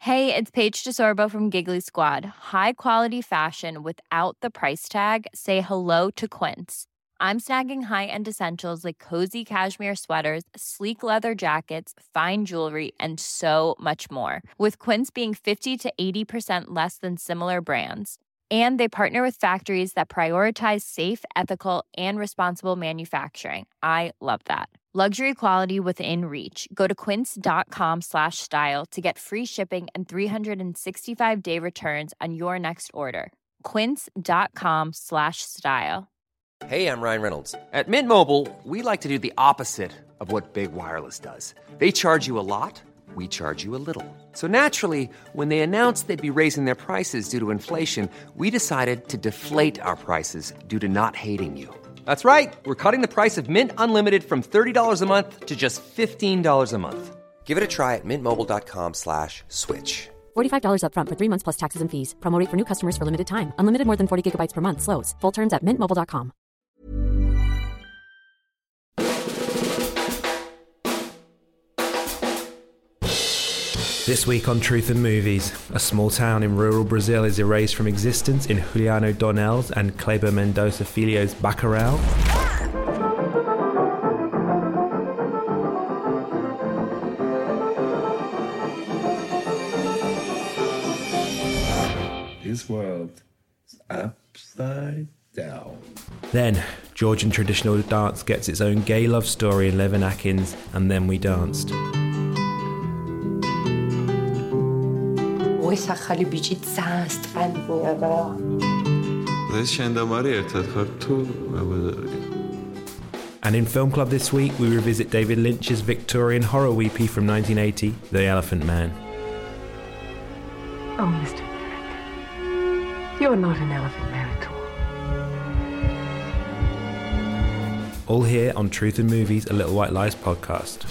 Hey, it's Paige DeSorbo from Giggly Squad. High quality fashion without the price tag. Say hello to Quince. I'm snagging high-end essentials like cozy cashmere sweaters, sleek leather jackets, fine jewelry, and so much more. With Quince being 50 to 80% less than similar brands. And they partner with factories that prioritize safe, ethical, and responsible manufacturing. I love that. Luxury quality within reach. Go to quince.com/style to get free shipping and 365-day returns on your next order. Quince.com/style. Hey, I'm Ryan Reynolds. At Mint Mobile, we like to do the opposite of what Big Wireless does. They charge you a lot, we charge you a little. So naturally, when they announced they'd be raising their prices due to inflation, we decided to deflate our prices due to not hating you. That's right. We're cutting the price of Mint Unlimited from $30 a month to just $15 a month. Give it a try at mintmobile.com/switch. $45 up front for 3 months plus taxes and fees. Promo rate for new customers for limited time. Unlimited more than 40 gigabytes per month. Slows full terms at mintmobile.com. This week on Truth and Movies, a small town in rural Brazil is erased from existence in Juliano Dornell's and Kleber Mendoza Filho's Bacurau. This world is upside down. Then, Georgian traditional dance gets its own gay love story in Levin Atkins, and Then We Danced. And in Film Club this week, we revisit David Lynch's Victorian horror weepy from 1980, The Elephant Man. Oh, Mr. Merrick, you're not an elephant man at all. All here on Truth and Movies, a Little White Lies podcast.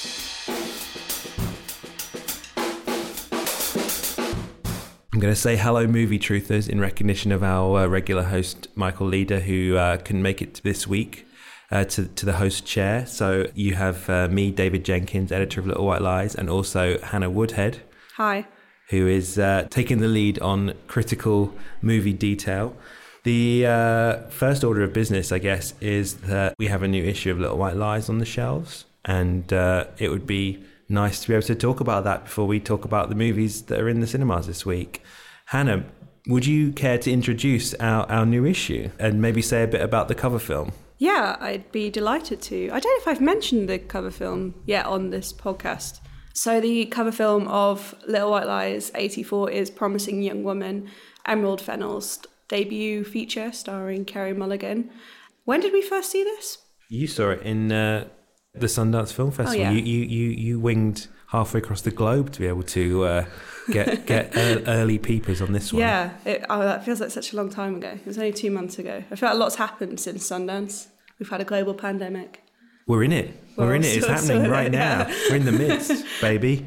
I'm going to say hello, movie truthers, in recognition of our regular host, Michael Leader, who couldn't make it this week to the host chair. So you have me, David Jenkins, editor of Little White Lies, and also Hannah Woodhead. Hi. Who is taking the lead on critical movie detail. The first order of business, I guess, is that we have a new issue of Little White Lies on the shelves, and it would be nice to be able to talk about that before we talk about the movies that are in the cinemas this week. Hannah, would you care to introduce our new issue and maybe say a bit about the cover film? Yeah, I'd be delighted to. I don't know if I've mentioned the cover film yet on this podcast. So the cover film of Little White Lies 84 is Promising Young Woman, Emerald Fennell's debut feature starring Carey Mulligan. When did we first see this? You saw it in the Sundance Film Festival. Oh, yeah. You winged halfway across the globe to be able to get early peepers on this one. Yeah, that feels like such a long time ago. It was only 2 months ago. I feel like a lot's happened since Sundance. We've had a global pandemic. We're in it. We're in it. It's happening right now. We're in the midst, baby.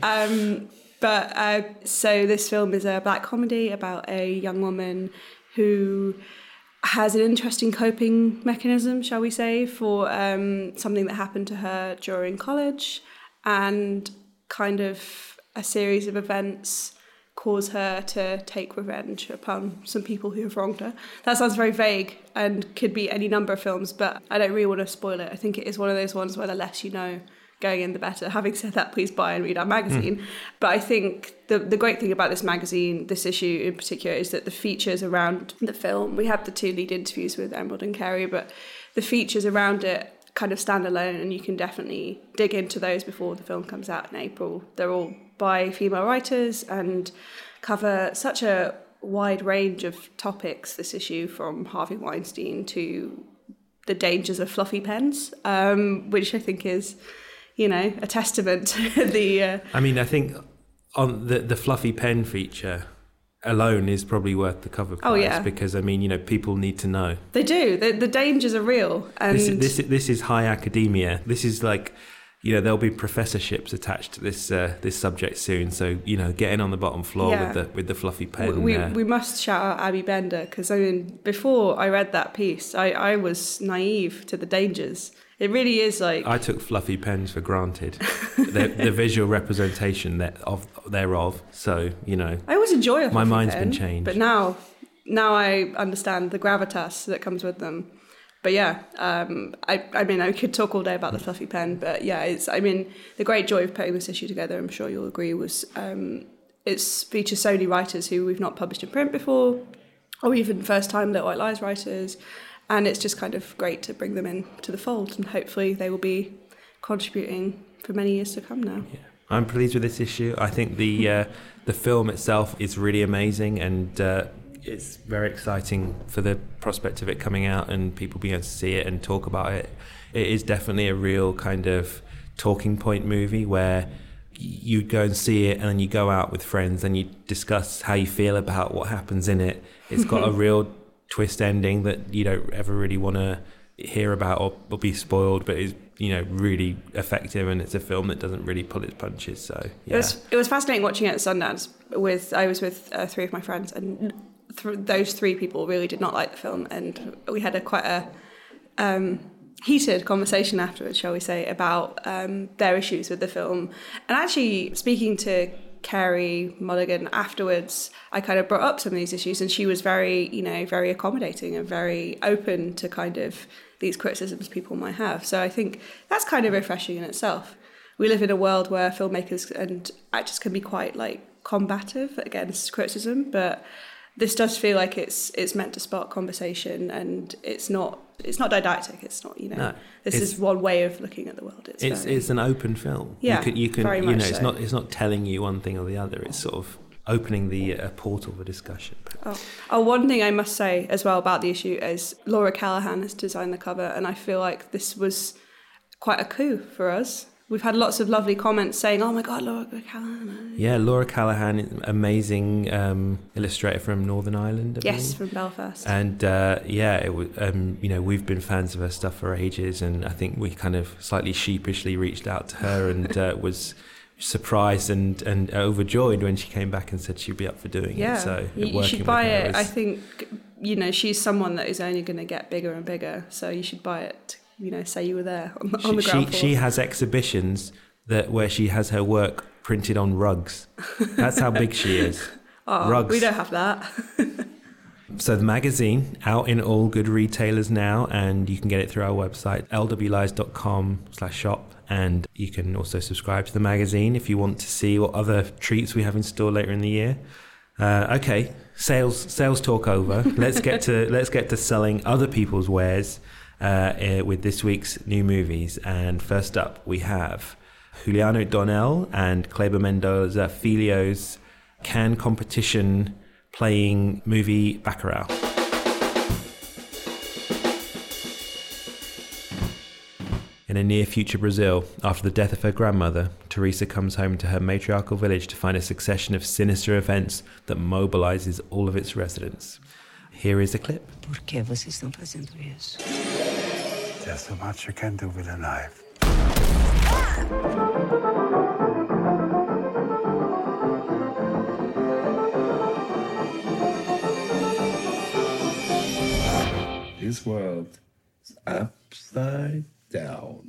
So this film is a black comedy about a young woman who has an interesting coping mechanism, shall we say, for something that happened to her during college, and kind of a series of events cause her to take revenge upon some people who have wronged her. That sounds very vague and could be any number of films, but I don't really want to spoil it. I think it is one of those ones where the less you know going in, the better. Having said that, please buy and read our magazine. But I think the great thing about this magazine, this issue in particular, is that the features around the film, we have the 2 lead interviews with Emerald and Carey, but the features around it kind of stand alone, and you can definitely dig into those before the film comes out in April. They're all by female writers and cover such a wide range of topics, this issue, from Harvey Weinstein to the dangers of fluffy pens, which I think is, a testament to the... I mean, I think on the fluffy pen feature alone is probably worth the cover price. Oh, yeah. Because, I mean, people need to know. They do. The dangers are real. And This is high academia. This is like... there'll be professorships attached to this subject soon. So, getting on the bottom floor with the fluffy pen. We must shout out Abby Bender, because, before I read that piece, I was naive to the dangers. It really is like... I took fluffy pens for granted, the visual representation thereof. So, you know, I always enjoy a fluffy my mind's pen, been changed. But now I understand the gravitas that comes with them. But yeah, I mean, I could talk all day about the fluffy pen, but yeah, the great joy of putting this issue together, I'm sure you'll agree, was it features so many writers who we've not published in print before, or even first-time Little White Lies writers, and it's just kind of great to bring them in to the fold, and hopefully they will be contributing for many years to come now. Yeah. I'm pleased with this issue. I think the film itself is really amazing, and it's very exciting for the prospect of it coming out and people being able to see it and talk about it. It is definitely a real kind of talking point movie where you go and see it and then you go out with friends and you discuss how you feel about what happens in it. It's got a real twist ending that you don't ever really want to hear about or be spoiled, but is, you know, really effective, and it's a film that doesn't really pull its punches. So yeah, it was fascinating watching it at Sundance. I was with three of my friends, and those three people really did not like the film, and we had quite a heated conversation afterwards, shall we say, about their issues with the film. And actually, speaking to Carey Mulligan afterwards, I kind of brought up some of these issues, and she was very accommodating and very open to kind of these criticisms people might have. So I think that's kind of refreshing in itself. We live in a world where filmmakers and actors can be quite like combative against criticism, but this does feel like it's meant to spark conversation, and it's not didactic. It's not, No, this is one way of looking at the world. It's an open film. Yeah, you can very much so. It's not telling you one thing or the other. It's sort of opening the portal for discussion. One thing I must say as well about the issue is Laura Callahan has designed the cover, and I feel like this was quite a coup for us. We've had lots of lovely comments saying, "Oh my God, Laura Callahan!" Yeah, Laura Callahan, amazing illustrator from Northern Ireland. Yes, from Belfast. And it was, we've been fans of her stuff for ages, and I think we kind of slightly sheepishly reached out to her and was surprised and overjoyed when she came back and said she'd be up for doing it. So you should buy it. I think she's someone that is only going to get bigger and bigger. So you should buy it. Say you were there on the ground floor. She has exhibitions where she has her work printed on rugs. That's how big she is. Rugs. We don't have that. So the magazine, out in all good retailers now, and you can get it through our website, lwlies.com/shop, and you can also subscribe to the magazine if you want to see what other treats we have in store later in the year. Okay, sales talk over. Let's get to selling other people's wares with this week's new movies. And first up, we have Juliano Donnell and Kleber Mendoza Filho's Cannes competition playing movie Bacurau. In a near-future Brazil, after the death of her grandmother, Teresa comes home to her matriarchal village to find a succession of sinister events that mobilizes all of its residents. Here is a clip. Por que vocês estão fazendo isso? There's so much you can do with a knife. This world is upside down.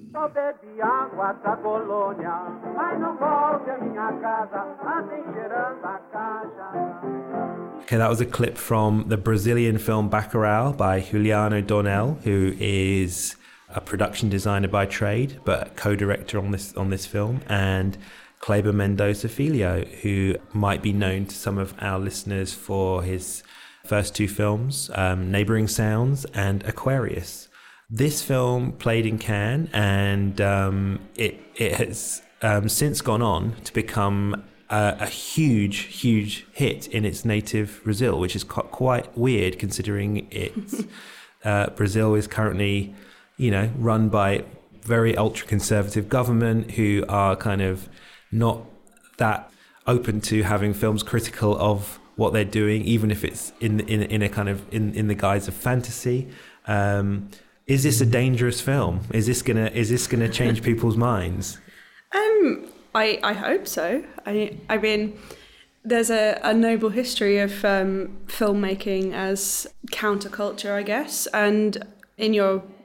Okay, that was a clip from the Brazilian film Bacurau by Juliano Donnell, who is a production designer by trade, but co-director on this film, and Kleber Mendoza Filho, who might be known to some of our listeners for his first two films, Neighbouring Sounds and Aquarius. This film played in Cannes, and it has since gone on to become a huge hit in its native Brazil, which is quite weird considering it's Brazil is currently, run by very ultra-conservative government who are kind of not that open to having films critical of what they're doing, even if it's in a kind of in the guise of fantasy. Is this a dangerous film? Is this gonna change people's minds? I hope so. I mean, there's a noble history of filmmaking as counterculture, I guess. And in your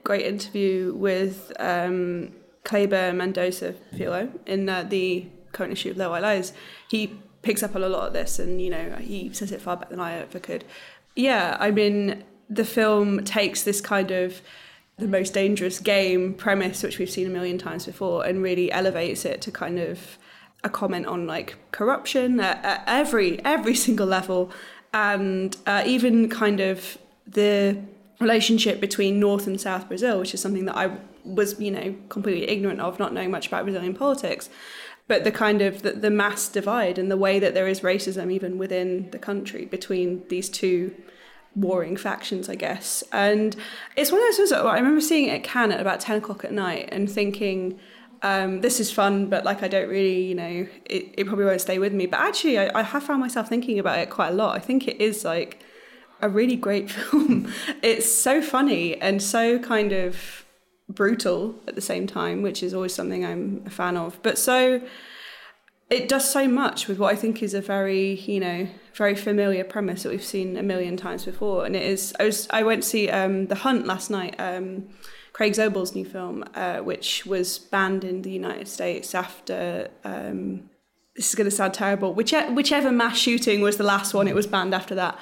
great interview with Kleber Mendoza Filho in the current issue of Little White Lies. He picks up on a lot of this, and he says it far better than I ever could. Yeah, I mean, the film takes this kind of the most dangerous game premise, which we've seen a million times before, and really elevates it to kind of a comment on like corruption at every single level, and even kind of the relationship between North and South Brazil, which is something that I was completely ignorant of, not knowing much about Brazilian politics. But the kind of the mass divide and the way that there is racism even within the country between these two warring factions, I guess. And it's one of those things that I remember seeing it at Cannes at about 10 o'clock at night and thinking, this is fun, but like I don't really, it probably won't stay with me. But actually, I have found myself thinking about it quite a lot. I think it is like a really great film. It's so funny and so kind of brutal at the same time, which is always something I'm a fan of. But so it does so much with what I think is a very, very familiar premise that we've seen a million times before. And it is, I went to see The Hunt last night, Craig Zobel's new film, which was banned in the United States after, this is going to sound terrible, whichever mass shooting was the last one, it was banned after that.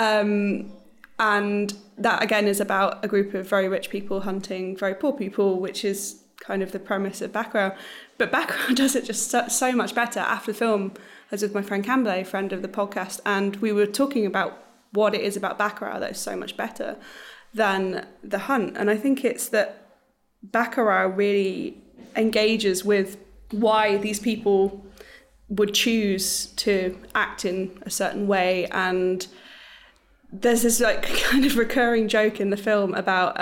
And that, again, is about a group of very rich people hunting very poor people, which is kind of the premise of Bacurau. But Bacurau does it just so much better. After the film, I was with my friend Campbell, friend of the podcast, and we were talking about what it is about Bacurau that is so much better than The Hunt. And I think it's that Bacurau really engages with why these people would choose to act in a certain way. And there's this like kind of recurring joke in the film about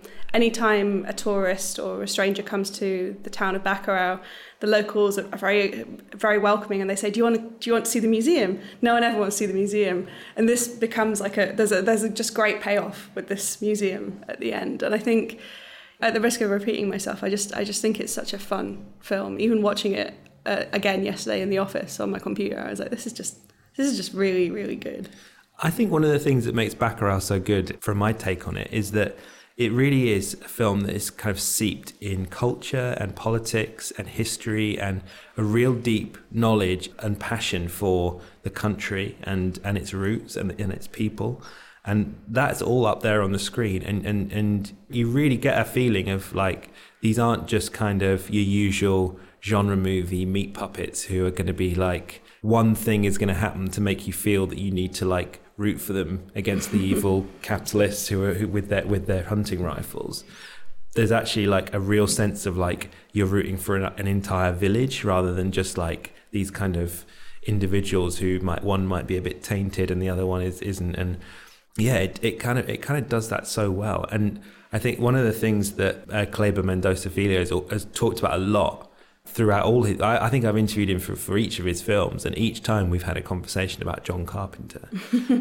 anytime a tourist or a stranger comes to the town of Bacurau, the locals are very, very welcoming, and they say, "Do you want to see the museum?" No one ever wants to see the museum, and this becomes like there's a just great payoff with this museum at the end. And I think, at the risk of repeating myself, I just think it's such a fun film. Even watching it again yesterday in the office on my computer, I was like, this is just really, really good. I think one of the things that makes Bacurau so good, from my take on it, is that it really is a film that is kind of seeped in culture and politics and history and a real deep knowledge and passion for the country and its roots and its people. And that's all up there on the screen. And you really get a feeling of like, these aren't just kind of your usual genre movie meat puppets who are going to be like, one thing is going to happen to make you feel that you need to like root for them against the evil capitalists who with their hunting rifles. There's actually like a real sense of like you're rooting for an entire village rather than just like these kind of individuals who one might be a bit tainted and the other one isn't. And yeah, it kind of does that so well. And I think one of the things that Kleber Mendoza Filho has talked about a lot throughout all his, I think I've interviewed him for each of his films, and each time we've had a conversation about John Carpenter.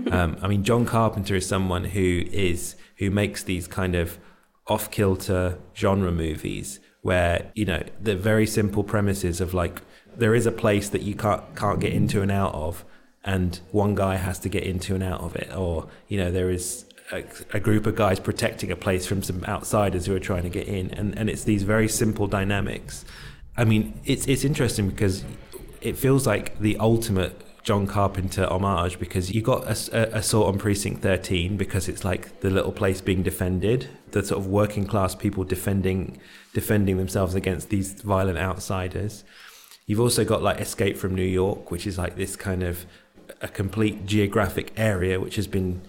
I mean, John Carpenter is someone who makes these kind of off-kilter genre movies where, the very simple premises of like, there is a place that you can't get into and out of, and one guy has to get into and out of it, or, there is a group of guys protecting a place from some outsiders who are trying to get in, and it's these very simple dynamics. I mean, it's interesting because it feels like the ultimate John Carpenter homage, because you got Assault on Precinct 13 because it's like the little place being defended, the sort of working class people defending themselves against these violent outsiders. You've also got like Escape from New York, which is like this kind of a complete geographic area which has been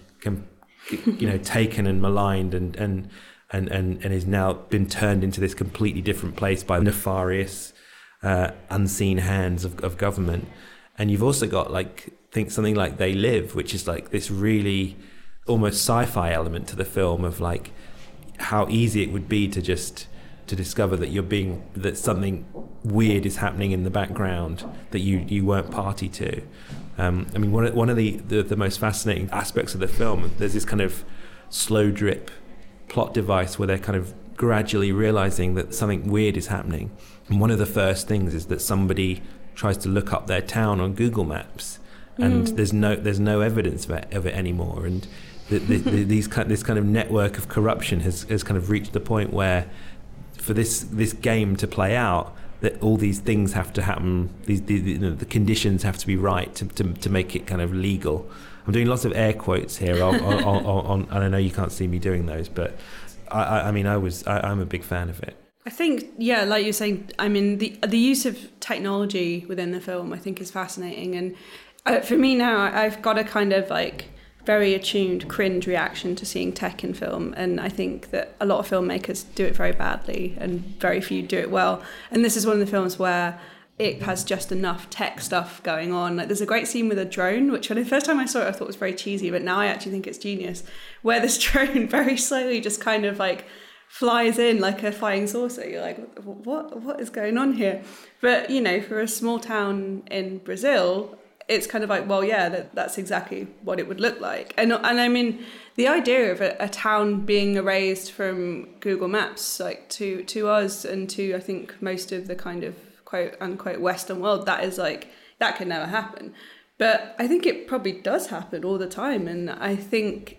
taken and maligned and has now been turned into this completely different place by nefarious, unseen hands of government. And you've also got something like They Live, which is like this really almost sci-fi element to the film of like how easy it would be to discover that something weird is happening in the background that you weren't party to. I mean, one of the most fascinating aspects of the film, there's this kind of slow drip plot device where they're kind of gradually realizing that something weird is happening. And one of the first things is that somebody tries to look up their town on Google Maps, and there's no evidence of it anymore. And this kind of network of corruption has kind of reached the point where for this game to play out, that all these things have to happen, the conditions have to be right to make it kind of legal. I'm doing lots of air quotes here on and I know you can't see me doing those, but I'm a big fan of it. I think, yeah, like you're saying, I mean, the use of technology within the film, I think, is fascinating. And for me now, I've got a kind of like very attuned cringe reaction to seeing tech in film. And I think that a lot of filmmakers do it very badly and very few do it well. And this is one of the films where it has just enough tech stuff going on. Like, there's a great scene with a drone, which when the first time I saw it, I thought was very cheesy, but now I actually think it's genius, where this drone very slowly just kind of like flies in like a flying saucer. You're like, what is going on here? But, you know, for a small town in Brazil, it's kind of like, well, yeah, that's exactly what it would look like. And I mean, the idea of a town being erased from Google Maps, like to us and to, I think, most of the kind of quote unquote Western world, that is like, that could never happen. But I think it probably does happen all the time. And I think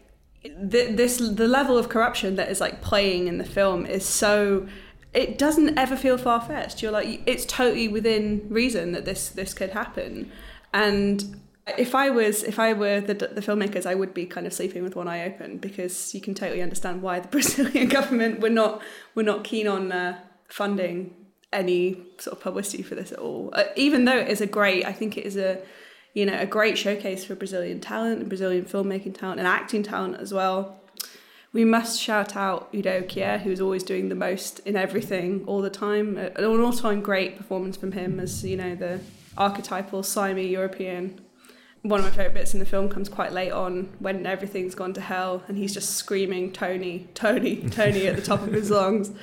the level of corruption that is like playing in the film is so, it doesn't ever feel far-fetched. You're like, it's totally within reason that this could happen. And if I were the filmmakers, I would be kind of sleeping with one eye open, because you can totally understand why the Brazilian government were not keen on funding any sort of publicity for this at all. Even though it is I think it is a great showcase for Brazilian talent and Brazilian filmmaking talent and acting talent as well. We must shout out Udo Kier, who's always doing the most in everything all the time. An all-time great performance from him as, you know, the archetypal slimy European. One of my favourite bits in the film comes quite late on when everything's gone to hell and he's just screaming Tony, Tony, Tony at the top of his lungs.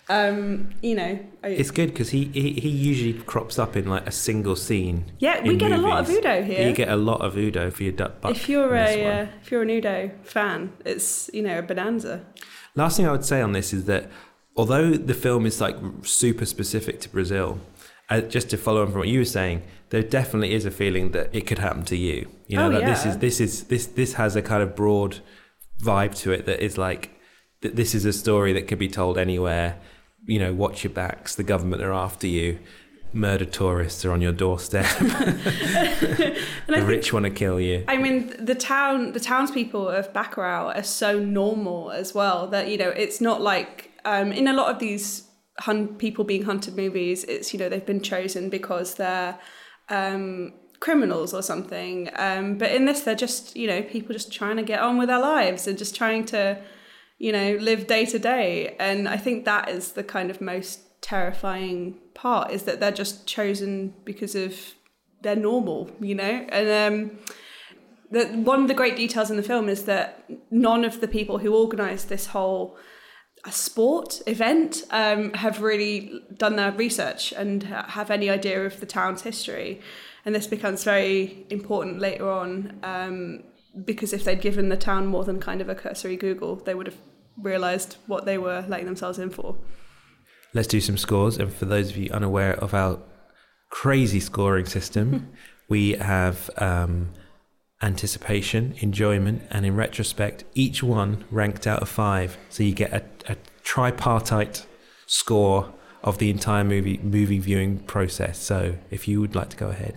It's good because he usually crops up in like a single scene. Yeah, we get movies. A lot of Udo here. You get a lot of Udo for your duck buck. If you're an Udo fan, it's, you know, a bonanza. Last thing I would say on this is that although the film is like super specific to Brazil, just to follow on from what you were saying, there definitely is a feeling that it could happen to you. You know, this has a kind of broad vibe to it that is like, that this is a story that could be told anywhere. You know, watch your backs, the government are after you, murder tourists are on your doorstep, the rich want to kill you. I mean, the townspeople of Bacurau are so normal as well that, you know, it's not like in a lot of these people being hunted movies, it's, you know, they've been chosen because they're criminals or something. But in this, they're just, you know, people just trying to get on with their lives and just trying to, you know, live day to day. And I think that is the kind of most terrifying part, is that they're just chosen because of they're normal, you know. And one of the great details in the film is that none of the people who organised this whole sport event have really done their research and have any idea of the town's history. And this becomes very important later on, because if they'd given the town more than kind of a cursory Google, they would have realised what they were letting themselves in for. Let's do some scores. And for those of you unaware of our crazy scoring system, we have anticipation, enjoyment, and in retrospect, each one ranked out of 5. So you get a tripartite score of the entire movie viewing process. So if you would like to go ahead.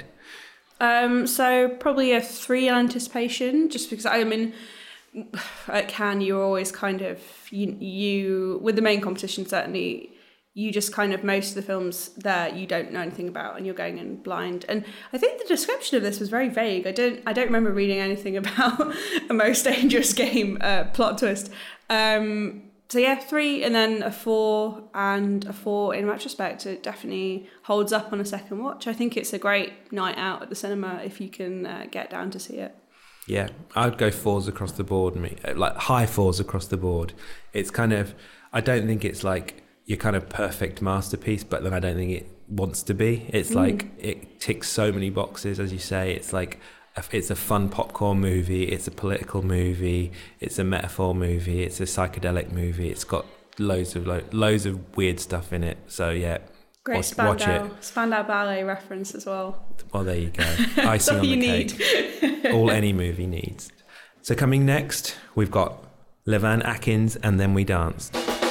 So probably a 3 in anticipation, just because I mean, at Cannes you're always kind of, you with the main competition certainly, you just kind of, most of the films there you don't know anything about and you're going in blind. And I think the description of this was very vague. I don't remember reading anything about a Most Dangerous Game plot twist. So yeah, 3 and then a 4 and a 4 in retrospect. It definitely holds up on a second watch. I think it's a great night out at the cinema if you can get down to see it. Yeah, I'd go 4s across the board, like high 4s across the board. It's kind of, I don't think it's like your kind of perfect masterpiece, but then I don't think it wants to be. It's like, it ticks so many boxes, as you say. It's like, it's a fun popcorn movie, it's a political movie, it's a metaphor movie, it's a psychedelic movie. It's got loads of weird stuff in it. So yeah, great Spandau Ballet reference as well. Well, there you go. Icing on the cake. All any movie needs. So coming next, we've got Levan Atkins and Then We Danced.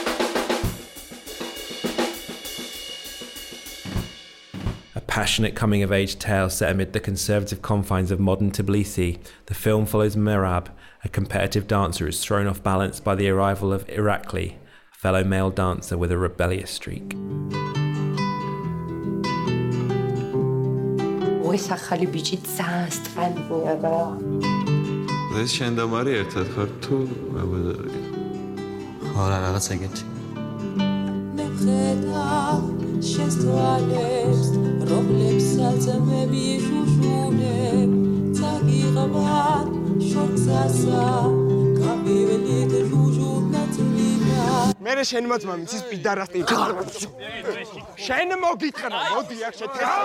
A passionate coming-of-age tale set amid the conservative confines of modern Tbilisi, the film follows Merab, a competitive dancer who is thrown off balance by the arrival of Irakli, a fellow male dancer with a rebellious streak. ეს შენ და მარი ერთად ხარ თუ მეგობრები? ხო, რაღაც ეგეთი. მე ხედავ შენს თვალებს, რომლებსაც მე ვიშუშუნებ, წაგიღბან შორცასა, გამიველით ჟუჟუნაცლინა. მე შენ მოწმა მიცის პიდარასტი. შენ მოგიტყნა, მოდი აქ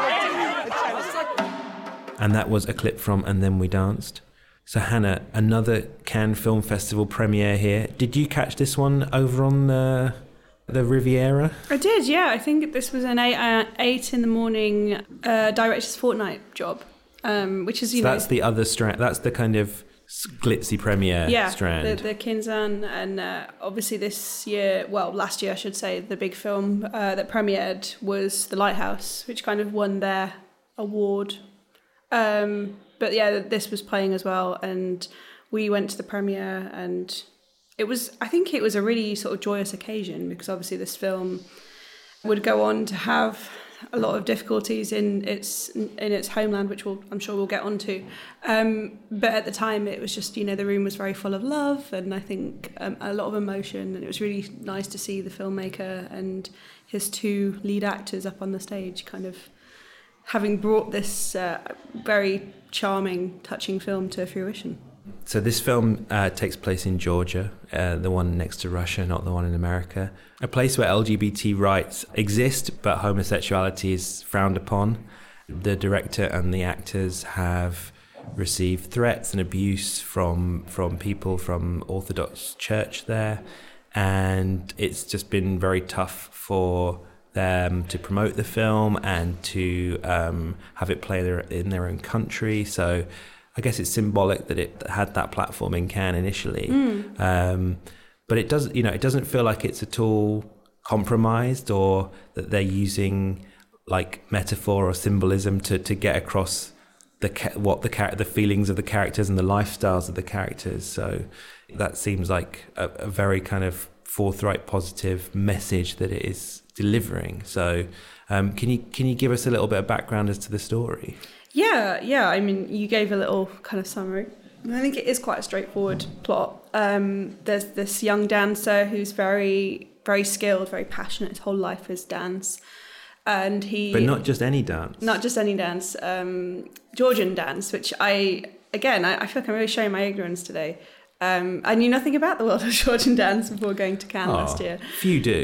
შეთხე. And that was a clip from And Then We Danced. So Hannah, another Cannes Film Festival premiere here. Did you catch this one over on the Riviera? I did, yeah. I think this was an 8 in the morning director's fortnight job, which is, you know... That's the other strand. That's the kind of glitzy premiere strand. The Kinzan, and obviously this year, well, last year I should say, the big film that premiered was The Lighthouse, which kind of won their award. But yeah, this was playing as well, and we went to the premiere, and I think it was a really sort of joyous occasion, because obviously this film would go on to have a lot of difficulties in its homeland, which I'm sure we'll get onto. But at the time, it was just, you know, the room was very full of love, and I think a lot of emotion, and it was really nice to see the filmmaker and his two lead actors up on the stage, kind of having brought this very charming, touching film to fruition. So this film takes place in Georgia, the one next to Russia, not the one in America. A place where LGBT rights exist, but homosexuality is frowned upon. The director and the actors have received threats and abuse from people from Orthodox Church there. And it's just been very tough for them to promote the film and to have it play in their own country. So I guess it's symbolic that it had that platform in Cannes initially. But it doesn't feel like it's at all compromised, or that they're using like metaphor or symbolism to get across the feelings of the characters and the lifestyles of the characters. So that seems like a very kind of forthright, positive message that it is delivering. So can you give us a little bit of background as to the story? Yeah. I mean, you gave a little kind of summary. I think it is quite a straightforward plot. There's this young dancer who's very, very skilled, very passionate. His whole life is dance. And But not just any dance. Not just any dance. Georgian dance, which I feel like I'm really showing my ignorance today. I knew nothing about the world of Georgian dance before going to Cannes last year. Few do.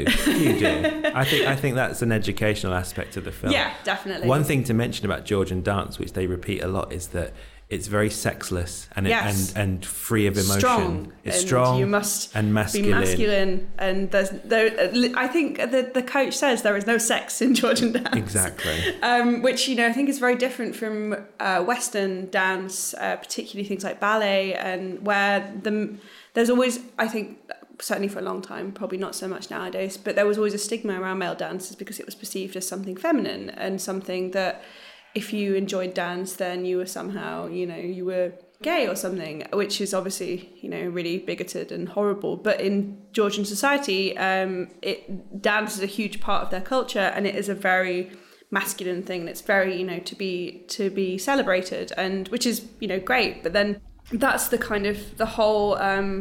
I think that's an educational aspect of the film. Yeah, definitely. One thing to mention about Georgian dance, which they repeat a lot, is that it's very sexless and free of emotion. It's strong. You must and masculine. Be masculine. And I think the coach says there is no sex in Georgian dance. Exactly. Which, you know, I think is very different from Western dance, particularly things like ballet, and where there's always, I think, certainly for a long time, probably not so much nowadays, but there was always a stigma around male dancers because it was perceived as something feminine and something that, if you enjoyed dance, then you were somehow, you know, you were gay or something, which is obviously, you know, really bigoted and horrible. But in Georgian society, dance is a huge part of their culture, and it is a very masculine thing. And it's very, you know, to be celebrated, and which is, you know, great. But then that's the kind of the whole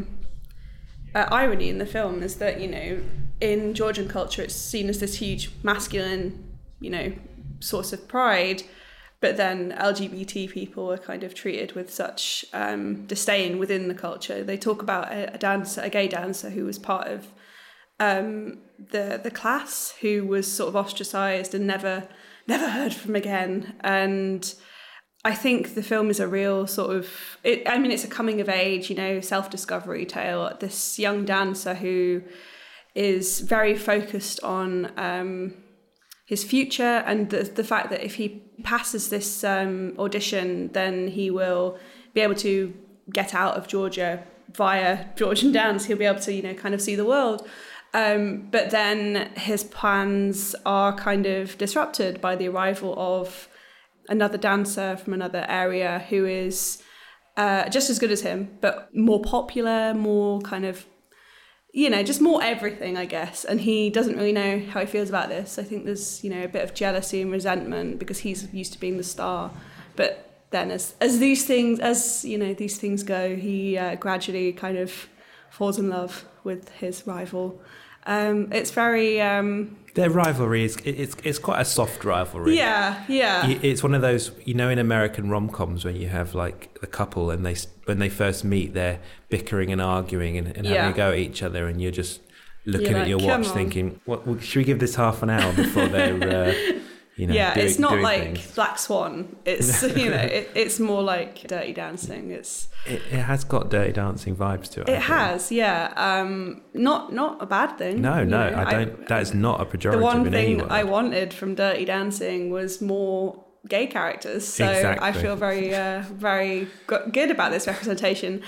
irony in the film is that, you know, in Georgian culture, it's seen as this huge masculine, you know, source of pride. But then LGBT people are kind of treated with such disdain within the culture. They talk about a gay dancer who was part of the class, who was sort of ostracized and never heard from again. And I think the film is a real sort of, it's a coming of age, you know, self-discovery tale. This young dancer who is very focused on his future, and the fact that if he passes this audition, then he will be able to get out of Georgia via Georgian dance. He'll be able to, you know, kind of see the world. But then his plans are kind of disrupted by the arrival of another dancer from another area who is just as good as him, but more popular, more kind of, you know, just more everything, I guess. And he doesn't really know how he feels about this. I think there's, you know, a bit of jealousy and resentment because he's used to being the star. But then as these things go, he gradually kind of falls in love with his rival. It's very their rivalry is it's quite a soft rivalry. Yeah. It's one of those, you know, in American rom-coms where you have like the couple and when they first meet, they're bickering and arguing and having a go at each other, and you're just looking at your watch thinking, "What should we give this half an hour before they're it's not like things. Black Swan. It's you know, it's more like Dirty Dancing. It has got Dirty Dancing vibes to it. It has, yeah. Not a bad thing. No, I don't. That is not a pejorative. The one in any thing way. I wanted from Dirty Dancing was more gay characters. So exactly. I feel very, very good about this representation.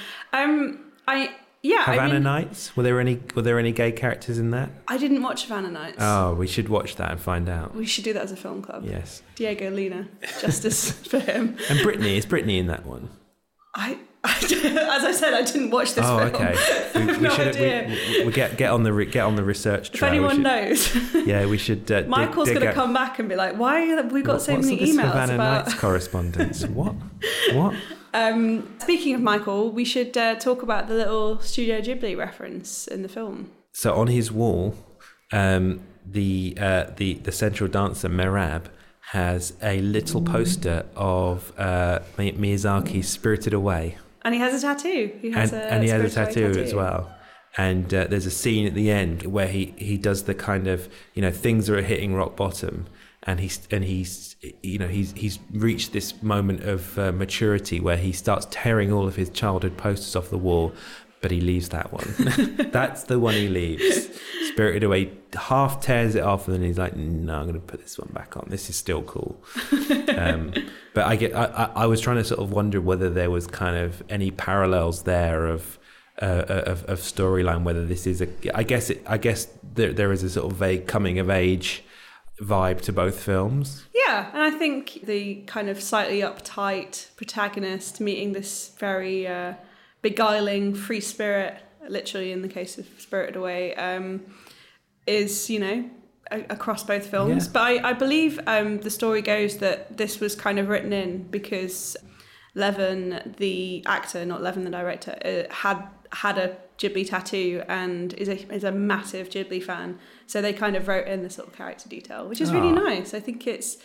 Havana Nights. Were there any gay characters in that? I didn't watch Havana Nights. Oh, we should watch that and find out. We should do that as a film club. Yes. Diego Luna, justice for him. And Brittany, is Brittany in that one? As I said, I didn't watch this film. Okay. We should idea. We get on the research trail. If anyone knows. Yeah, we should. Michael's going to come back and be like, "Why have we got so many emails Havana about Nights correspondence? What? Speaking of Michael, we should talk about the little Studio Ghibli reference in the film. So on his wall, the central dancer Merab has a little poster of Miyazaki's Spirited Away. And he has a tattoo. He has a tattoo as well. And there's a scene at the end where he does the kind of, you know, things are hitting rock bottom, and he's reached this moment of maturity where he starts tearing all of his childhood posters off the wall, but he leaves that one. That's the one he leaves. Spirited Away, half tears it off, and then he's like, "No, I'm going to put this one back on. This is still cool." But I was trying to sort of wonder whether there was kind of any parallels there of storyline. Whether this is I guess there is a sort of vague coming of age vibe to both films. Yeah, and I think the kind of slightly uptight protagonist meeting this very beguiling free spirit, literally in the case of Spirited Away, is, you know, across both films. Yeah. But I believe the story goes that this was kind of written in because Levin, the actor, not Levin, the director, had a Ghibli tattoo and is a massive Ghibli fan. So they kind of wrote in this little character detail, which is really nice. I think it's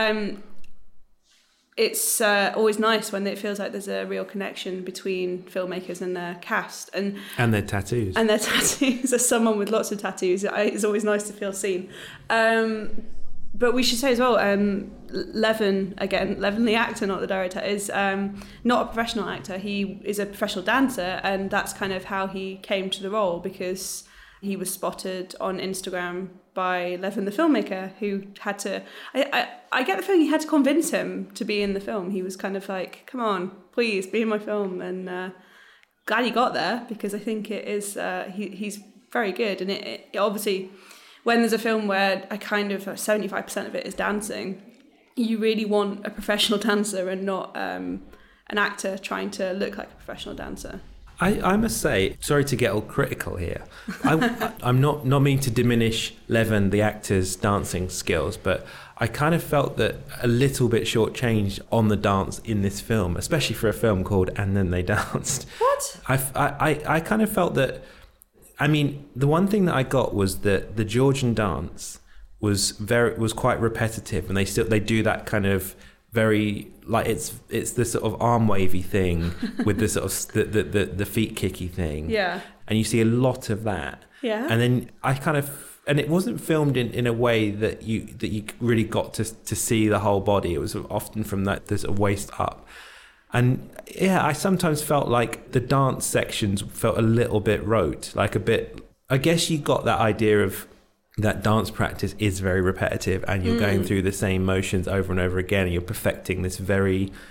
always nice when it feels like there's a real connection between filmmakers and their cast and their tattoos. And their tattoos. As someone with lots of tattoos, it's always nice to feel seen. But we should say as well, Levin, the actor, not the director, is not a professional actor. He is a professional dancer, and that's kind of how he came to the role, because he was spotted on Instagram by Levin, the filmmaker, who had to... I get the feeling he had to convince him to be in the film. He was kind of like, "Come on, please, be in my film." And glad he got there, because I think it is... he's very good. And it obviously... When there's a film where a kind of 75% of it is dancing, you really want a professional dancer and not an actor trying to look like a professional dancer. I must say, sorry to get all critical here. I'm not meaning to diminish Levin, the actor's dancing skills, but I kind of felt that a little bit shortchanged on the dance in this film, especially for a film called And Then They Danced. What? I kind of felt that... I mean, the one thing that I got was that the Georgian dance was quite repetitive, and they do that kind of very, like, it's the sort of arm wavy thing with the sort of the feet kicky thing. Yeah. And you see a lot of that. Yeah. And then and it wasn't filmed in a way that you really got to see the whole body. It was often from the sort of waist up. And yeah, I sometimes felt like the dance sections felt a little bit rote, like a bit... I guess you got that idea of that dance practice is very repetitive, and you're going through the same motions over and over again, and you're perfecting this very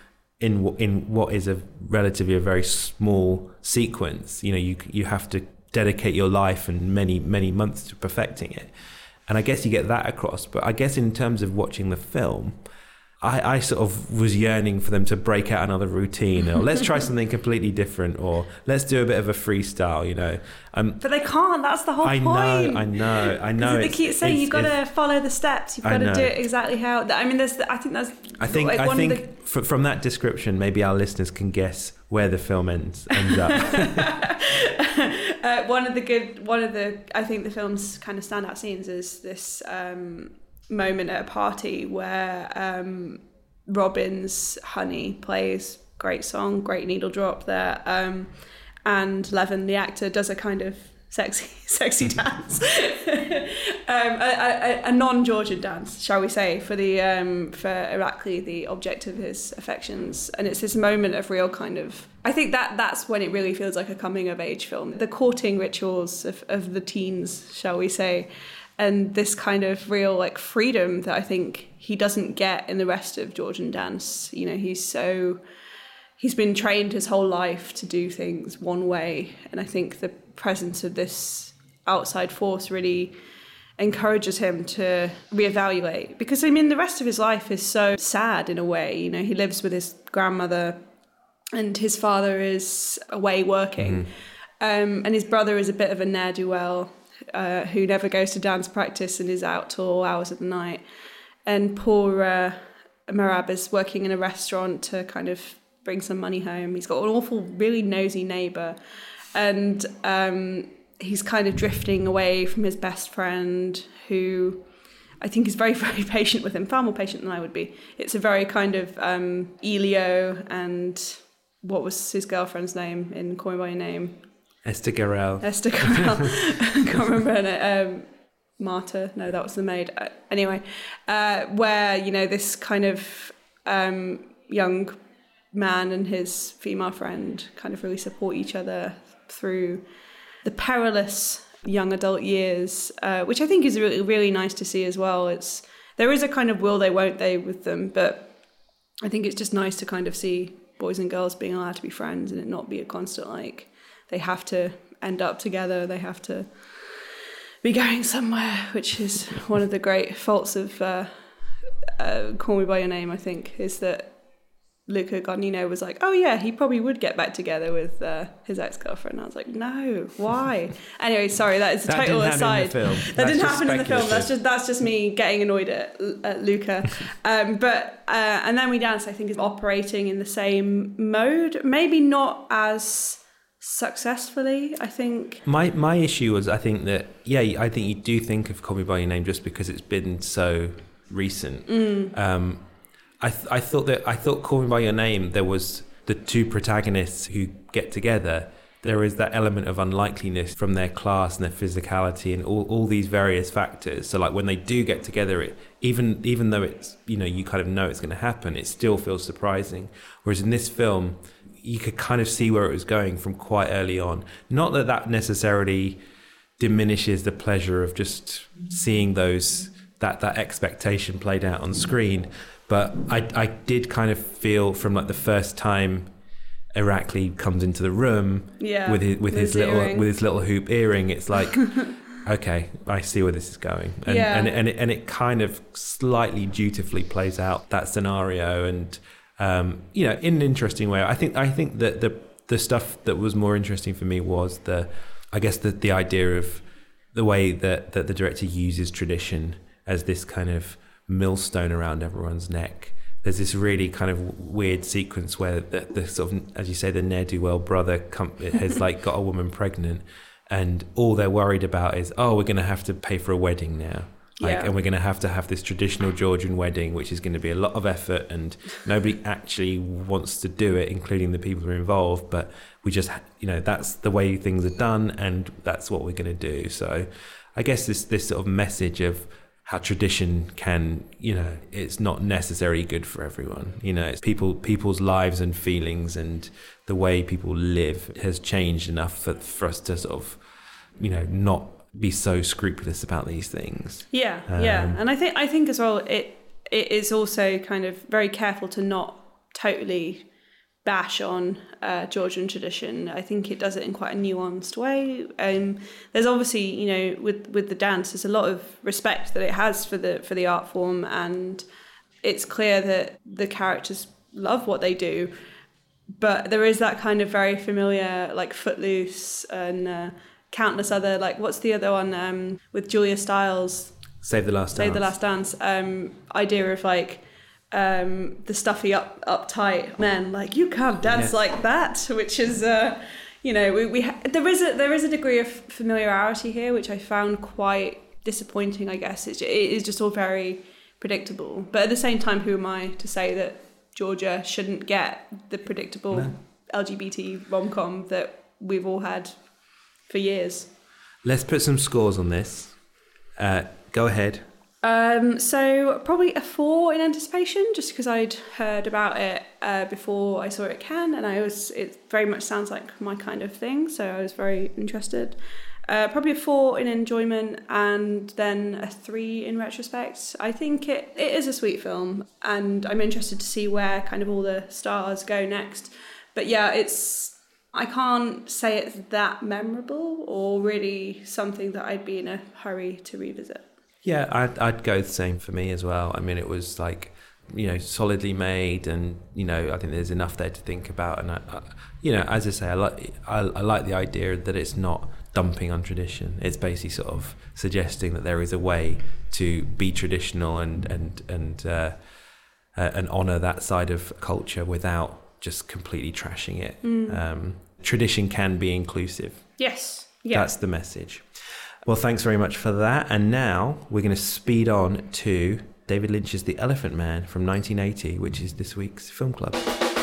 in what is a relatively a very small sequence. You know, you have to dedicate your life and many months to perfecting it, and I guess you get that across. But I guess in terms of watching the film, I sort of was yearning for them to break out another routine, or let's try something completely different, or let's do a bit of a freestyle, you know. But they can't. That's the whole point. I know. They keep saying you've got to follow the steps. You've got to do it exactly how. I mean, I think from that description, maybe our listeners can guess where the film ends up. I think the film's kind of standout scenes is this moment at a party where Robin's Honey plays, great song, great needle drop there, and Levin, the actor, does a kind of sexy dance, a non-Georgian dance, shall we say, for Irakli, the object of his affections. And it's this moment of real kind of, I think that's when it really feels like a coming of age film, the courting rituals of the teens, shall we say, and this kind of real like freedom that I think he doesn't get in the rest of Georgian dance. You know, he's been trained his whole life to do things one way, and I think the presence of this outside force really encourages him to reevaluate, because I mean the rest of his life is so sad in a way. You know, he lives with his grandmother and his father is away working, and his brother is a bit of a ne'er-do-well who never goes to dance practice and is out till all hours of the night. And poor Merab is working in a restaurant to kind of bring some money home. He's got an awful, really nosy neighbour, and he's kind of drifting away from his best friend, who I think is very, very patient with him, far more patient than I would be. It's a very kind of Elio and what was his girlfriend's name in Call Me By Your Name? Esther Garel. I can't remember her name. Marta. No, that was the maid. Anyway, where, you know, this kind of young man and his female friend kind of really support each other through the perilous young adult years, which I think is really, really nice to see as well. There is a kind of will they, won't they with them, but I think it's just nice to kind of see boys and girls being allowed to be friends and it not be a constant, like, they have to end up together, they have to be going somewhere, which is one of the great faults of Call Me By Your Name, I think, is that Luca Guadagnino was like, oh yeah, he probably would get back together with his ex-girlfriend. I was like, no, why? Anyway, sorry, that is a total aside. That didn't happen in the film. That's just me getting annoyed at Luca. But and Then We Dance, I think, is operating in the same mode, maybe not as successfully, I think. My issue was, I think that, I think you do think of Call Me By Your Name just because it's been so recent. I thought Call Me By Your Name, there was the two protagonists who get together. There is that element of unlikeliness from their class and their physicality and all these various factors. So like when they do get together, even though it's, you know, you kind of know it's going to happen, it still feels surprising. Whereas in this film, you could kind of see where it was going from quite early on. Not that necessarily diminishes the pleasure of just seeing that expectation played out on screen, but I did kind of feel from like the first time Irakli comes into the room with his little hoop earring, it's like okay, I see where this is going, and it kind of slightly dutifully plays out that scenario, and you know, in an interesting way. I think that the stuff that was more interesting for me was the idea of the way that the director uses tradition as this kind of millstone around everyone's neck. There's this really kind of weird sequence where the sort of, as you say, the ne'er-do-well brother has like got a woman pregnant, and all they're worried about is, oh, we're going to have to pay for a wedding now. And we're going to have this traditional Georgian wedding, which is going to be a lot of effort, and nobody actually wants to do it, including the people who are involved. But we just, you know, that's the way things are done, and that's what we're going to do. So I guess this sort of message of how tradition can, you know, it's not necessarily good for everyone. You know, it's people's lives and feelings and the way people live has changed enough for us to sort of, you know, not be so scrupulous about these things. And I think as well it is also kind of very careful to not totally bash on Georgian tradition. I think it does it in quite a nuanced way. There's obviously, with the dance, there's a lot of respect that it has for the art form, and it's clear that the characters love what they do. But there is that kind of very familiar, like Footloose and countless other, like what's the other one with Julia Stiles? Save the Last Dance. Idea of like the stuffy uptight men, like you can't dance like that, which is there is a degree of familiarity here, which I found quite disappointing. I guess it is just all very predictable. But at the same time, who am I to say that Georgia shouldn't get the predictable LGBT rom-com that we've all had for years? Let's put some scores on this. Go ahead. So probably a 4 in anticipation, just because I'd heard about it before I saw it at Cannes, and it very much sounds like my kind of thing, so I was very interested. Probably a 4 in enjoyment, and then a 3 in retrospect. I think it is a sweet film, and I'm interested to see where kind of all the stars go next. But yeah, I can't say it's that memorable or really something that I'd be in a hurry to revisit. Yeah, I'd go the same for me as well. I mean, it was like, solidly made, and I think there's enough there to think about. And as I say, I like the idea that it's not dumping on tradition. It's basically sort of suggesting that there is a way to be traditional and honour that side of culture without just completely trashing it. Tradition can be inclusive. Yes. Yeah. That's the message. Well, thanks very much for that. And now we're going to speed on to David Lynch's The Elephant Man from 1980, which is this week's Film Club.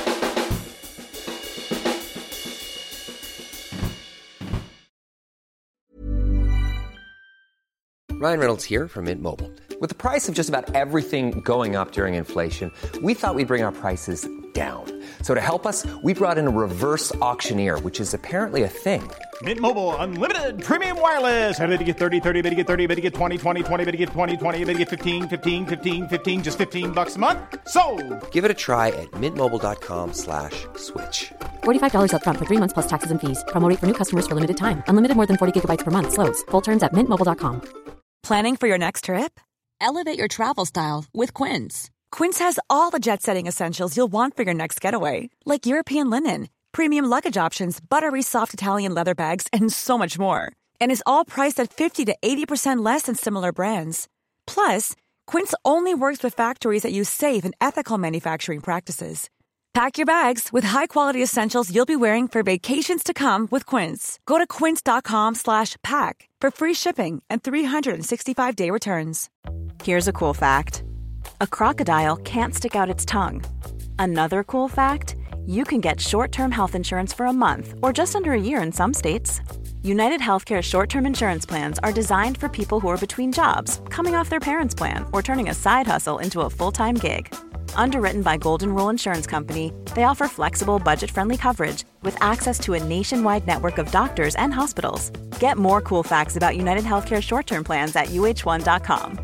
Ryan Reynolds here from Mint Mobile. With the price of just about everything going up during inflation, we thought we'd bring our prices down. So to help us, we brought in a reverse auctioneer, which is apparently a thing. Mint Mobile Unlimited Premium Wireless. How to get 30, 30, bit to get 30, bit to get 20, 20, 20, bit to get 20, 20, bit to get 15, 15, 15, 15, just $15 a month? Sold! Give it a try at mintmobile.com/switch. $45 up front for 3 months plus taxes and fees. Promo rate for new customers for limited time. Unlimited more than 40 gigabytes per month. Slows full terms at mintmobile.com. Planning for your next trip? Elevate your travel style with Quince. Quince has all the jet-setting essentials you'll want for your next getaway, like European linen, premium luggage options, buttery soft Italian leather bags, and so much more. And is all priced at 50 to 80% less than similar brands. Plus, Quince only works with factories that use safe and ethical manufacturing practices. Pack your bags with high-quality essentials you'll be wearing for vacations to come with Quince. Go to quince.com/pack for free shipping and 365-day returns. Here's a cool fact. A crocodile can't stick out its tongue. Another cool fact, you can get short-term health insurance for a month or just under a year in some states. United Healthcare short-term insurance plans are designed for people who are between jobs, coming off their parents' plan, or turning a side hustle into a full-time gig. Underwritten by Golden Rule Insurance Company, they offer flexible, budget-friendly coverage with access to a nationwide network of doctors and hospitals. Get more cool facts about United Healthcare short-term plans at uh1.com.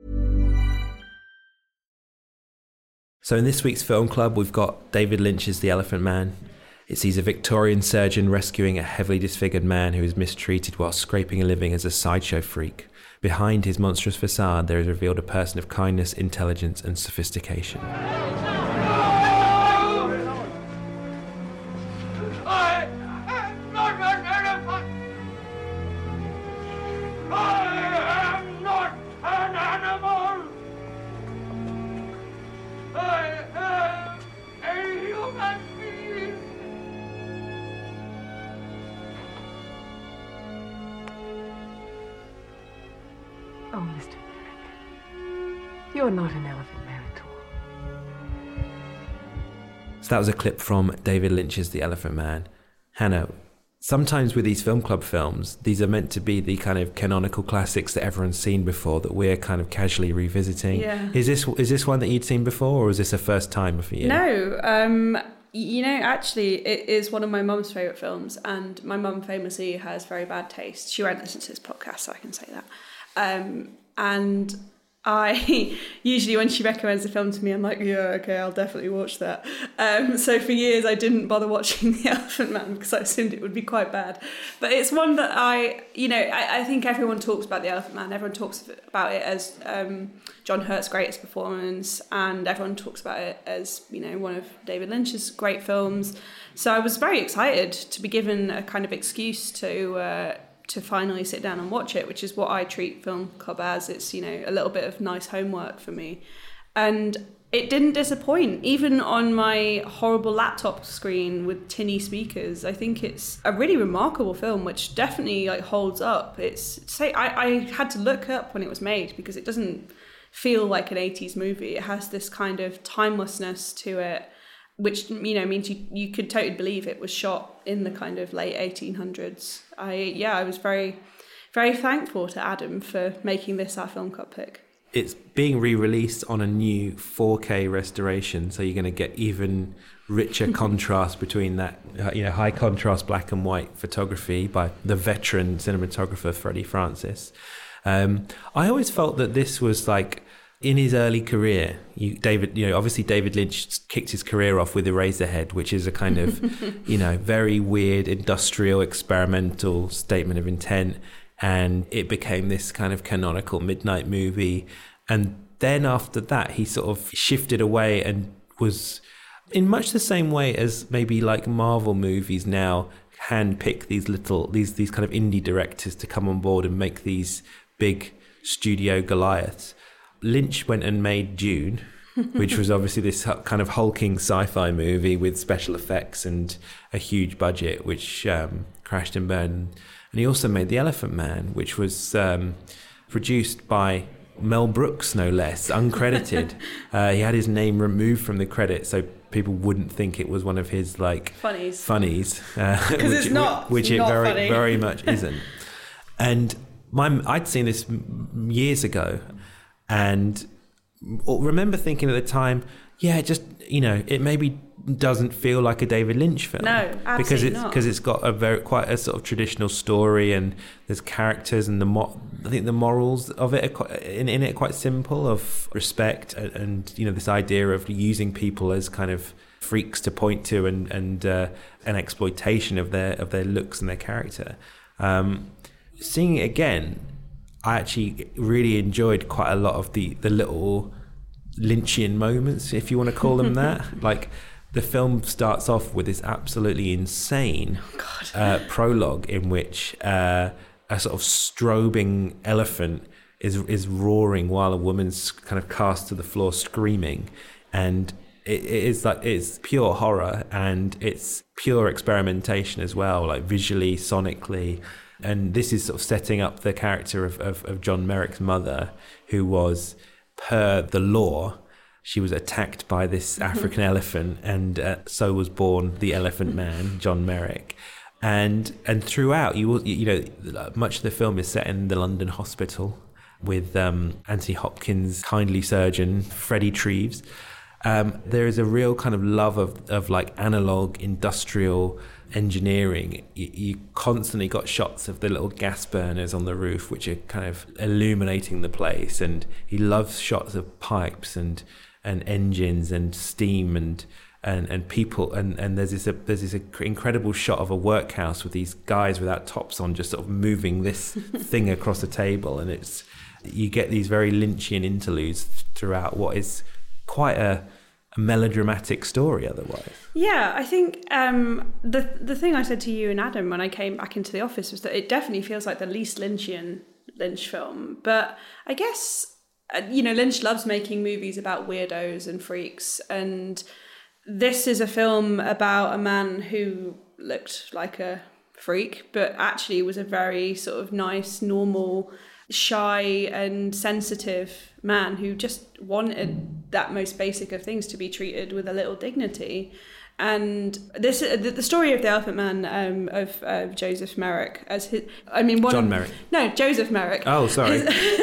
So in this week's Film Club, we've got David Lynch's The Elephant Man. It sees a Victorian surgeon rescuing a heavily disfigured man who is mistreated while scraping a living as a sideshow freak. Behind his monstrous facade, there is revealed a person of kindness, intelligence, and sophistication. Oh, Mr. Merrick, you're not an elephant man at all. So that was a clip from David Lynch's The Elephant Man. Hannah, sometimes with these Film Club films, these are meant to be the kind of canonical classics that everyone's seen before, that we're kind of casually revisiting. Yeah. Is this one that you'd seen before, or is this a first time for you? No, actually, it is one of my mum's favourite films, and my mum famously has very bad taste. She won't listen to this podcast, so I can say that. And I usually, when she recommends a film to me, I'm like, yeah, okay, I'll definitely watch that. So for years I didn't bother watching The Elephant Man because I assumed it would be quite bad. But it's one that I think everyone talks about The Elephant Man. Everyone talks about it as John Hurt's greatest performance, and everyone talks about it as, one of David Lynch's great films. So I was very excited to be given a kind of excuse to finally sit down and watch it, which is what I treat Film Club as. It's, a little bit of nice homework for me. And it didn't disappoint, even on my horrible laptop screen with tinny speakers. I think it's a really remarkable film, which definitely holds up. I had to look up when it was made because it doesn't feel like an 80s movie. It has this kind of timelessness to it, which means you could totally believe it was shot in the kind of late 1800s. I was very, very thankful to Adam for making this our Film Club pick. It's being re-released on a new 4K restoration, so you're going to get even richer contrast between that, high contrast black and white photography by the veteran cinematographer Freddie Francis. I always felt that this was in his early career, obviously David Lynch kicked his career off with Eraserhead, which is a kind of, very weird industrial experimental statement of intent. And it became this kind of canonical midnight movie. And then after that, he sort of shifted away and was in much the same way as maybe Marvel movies now handpick these kind of indie directors to come on board and make these big studio Goliaths. Lynch went and made Dune, which was obviously this kind of hulking sci-fi movie with special effects and a huge budget, which crashed and burned. And he also made The Elephant Man, which was produced by Mel Brooks, no less, uncredited. He had his name removed from the credits so people wouldn't think it was one of his funnies. Because it's not. Which it not very, funny. very much isn't. And I'd seen this years ago. And remember thinking at the time, it maybe doesn't feel like a David Lynch film. No, absolutely not. Because it's got quite a sort of traditional story, and there's characters, and I think the morals of it are in it quite simple, of respect and this idea of using people as kind of freaks to point to and an exploitation of their looks and their character. Seeing it again, I actually really enjoyed quite a lot of the little Lynchian moments, if you want to call them that. The film starts off with this absolutely insane prologue in which a sort of strobing elephant is roaring while a woman's kind of cast to the floor screaming, and it's pure horror, and it's pure experimentation as well, visually, sonically. And this is sort of setting up the character of John Merrick's mother, who was, per the law, she was attacked by this African elephant, and so was born the Elephant Man, John Merrick. And throughout, much of the film is set in the London hospital with Anthony Hopkins' kindly surgeon, Freddie Treves. There is a real kind of love of analog industrial engineering. You constantly got shots of the little gas burners on the roof, which are kind of illuminating the place, and he loves shots of pipes and engines and steam and people, and there's this incredible shot of a workhouse with these guys without tops on, just sort of moving this thing across a table, and you get these very Lynchian interludes throughout what is quite a melodramatic story otherwise. Yeah, I think the thing I said to you and Adam when I came back into the office was that it definitely feels like the least Lynchian Lynch film. But I guess, Lynch loves making movies about weirdos and freaks, and this is a film about a man who looked like a freak, but actually was a very sort of nice, normal, shy and sensitive man who just wanted that most basic of things, to be treated with a little dignity. And this, the story of The Elephant Man, of Joseph Merrick, John Merrick. No, Joseph Merrick. Oh, sorry.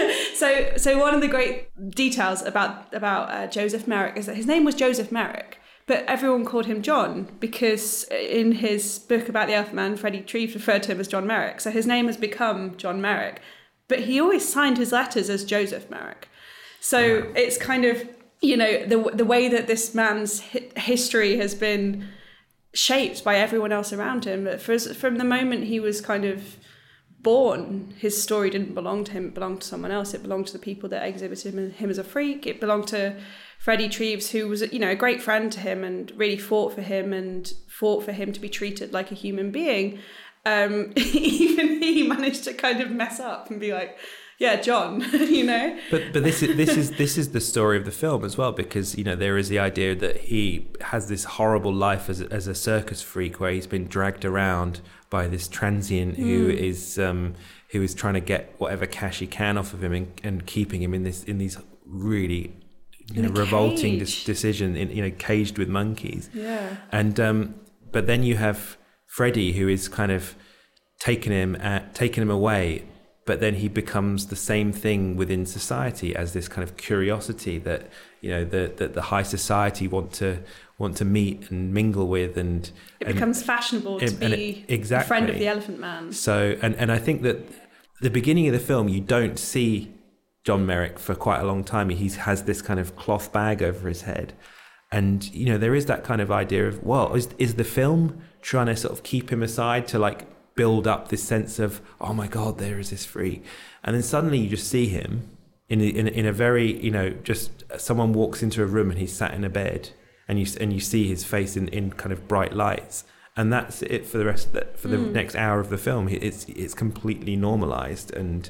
So one of the great details about Joseph Merrick is that his name was Joseph Merrick, but everyone called him John because in his book about The Elephant Man, Freddie Treves referred to him as John Merrick. So his name has become John Merrick, but he always signed his letters as Joseph Merrick. So it's kind of, the way that this man's history has been shaped by everyone else around him. From the moment he was kind of born, his story didn't belong to him, it belonged to someone else. It belonged to the people that exhibited him as a freak. It belonged to Freddie Treves, who was, a great friend to him and really fought for him to be treated like a human being. Even he managed to kind of mess up and be like, yeah, John, But this is the story of the film as well, because there is the idea that he has this horrible life as a circus freak, where he's been dragged around by this transient who is trying to get whatever cash he can off of him and keeping him in these really revolting decision caged with monkeys. Yeah. And but then you have Freddie, who is kind of taking him away. But then he becomes the same thing within society as this kind of curiosity that that the high society want to meet and mingle with, and it becomes fashionable to be exactly a friend of the Elephant Man. So and I think that the beginning of the film, you don't see John Merrick for quite a long time. He has this kind of cloth bag over his head, and there is that kind of idea of, well, is the film trying to sort of keep him aside to like build up this sense of, oh my God, there is this freak. And then suddenly you just see him in a very, just someone walks into a room and he's sat in a bed, and you see his face in kind of bright lights. And that's it for the rest of the next hour of the film. It's completely normalized, and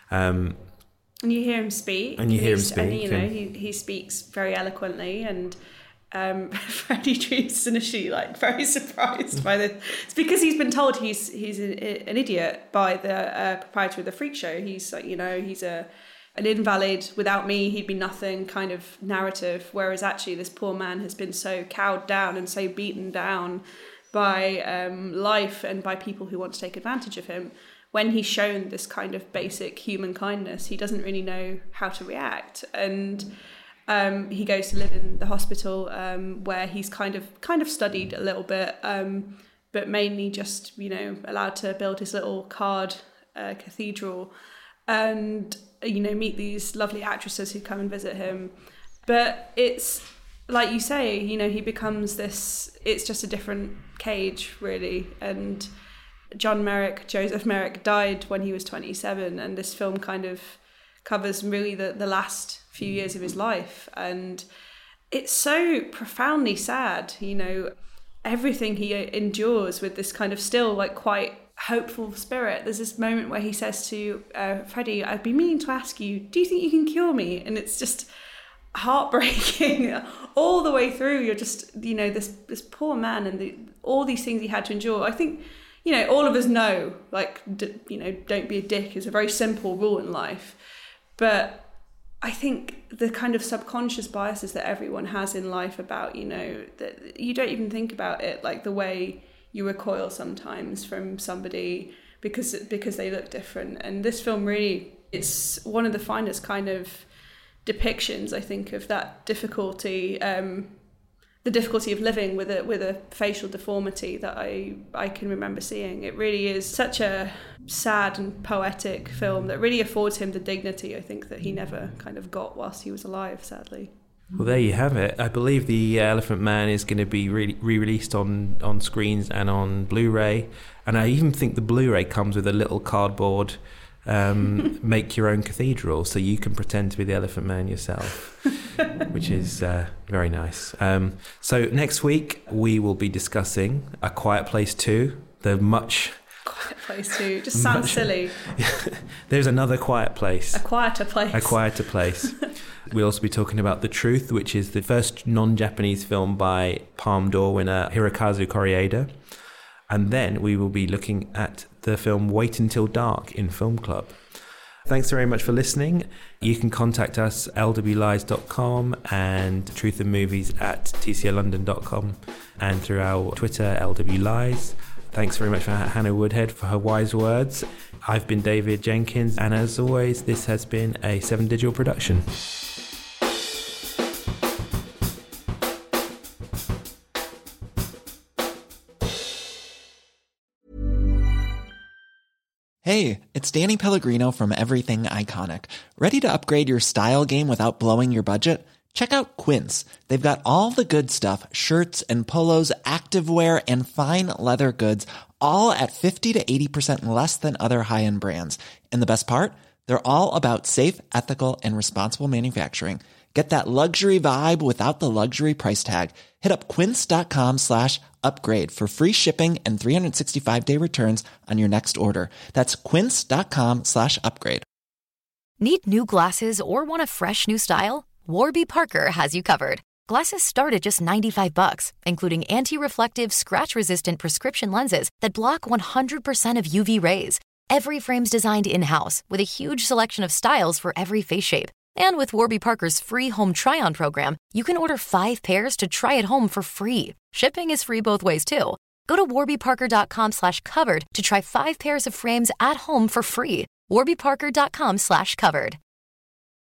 you hear him speak. And he speaks very eloquently, and Freddie Treves is initially very surprised by this. It's because he's been told he's an idiot by the proprietor of the freak show. He's he's an invalid. Without me, he'd be nothing kind of narrative. Whereas actually, this poor man has been so cowed down and so beaten down by life and by people who want to take advantage of him. When he's shown this kind of basic human kindness, he doesn't really know how to react, and he goes to live in the hospital, where he's kind of studied a little bit, but mainly just allowed to build his little card cathedral, and meet these lovely actresses who come and visit him. But it's like you say, he becomes this. It's just a different cage, really. And Joseph Merrick, died when he was 27, and this film kind of covers really the last few years of his life, and it's so profoundly sad, everything he endures with this kind of still quite hopeful spirit. There's this moment where he says to Freddie, I've been meaning to ask you, do you think you can cure me? And it's just heartbreaking all the way through. You're just this poor man and all these things he had to endure. I think all of us know don't be a dick is a very simple rule in life, but I think the kind of subconscious biases that everyone has in life about, that you don't even think about it, like the way you recoil sometimes from somebody because they look different. And this film really, it's one of the finest kind of depictions, I think, of that difficulty, the difficulty of living with a facial deformity that I can remember seeing. It really is such a sad and poetic film that really affords him the dignity, I think, that he never kind of got whilst he was alive, sadly. Well, there you have it. I believe The Elephant Man is going to be re-released on screens and on Blu-ray. And I even think the Blu-ray comes with a little cardboard make your own cathedral, so you can pretend to be the Elephant Man yourself, which is very nice. So next week we will be discussing A Quiet Place 2, the much... Quiet Place 2, just sounds silly. There's another quiet place. A quieter place. A quieter place. We'll also be talking about The Truth, which is the first non-Japanese film by Palme d'Or winner Hirokazu Koreeda. And then we will be looking at the film Wait Until Dark in Film Club. Thanks very much for listening. You can contact us lwlies.com and truthandmovies@tclondon.com and through our Twitter, lwlies. Thanks very much for Hannah Woodhead for her wise words. I've been David Jenkins, and as always, this has been a 7 Digital production. Hey, it's Danny Pellegrino from Everything Iconic. Ready to upgrade your style game without blowing your budget? Check out Quince. They've got all the good stuff, shirts and polos, activewear, and fine leather goods, all at 50 to 80% less than other high-end brands. And the best part? They're all about safe, ethical, and responsible manufacturing. Get that luxury vibe without the luxury price tag. Hit up quince.com/upgrade for free shipping and 365-day returns on your next order. That's quince.com/upgrade. Need new glasses or want a fresh new style? Warby Parker has you covered. Glasses start at just $95, including anti-reflective, scratch-resistant prescription lenses that block 100% of UV rays. Every frame's designed in-house with a huge selection of styles for every face shape. And with Warby Parker's free home try-on program, you can order 5 pairs to try at home for free. Shipping is free both ways, too. Go to warbyparker.com/covered to try 5 pairs of frames at home for free. warbyparker.com/covered.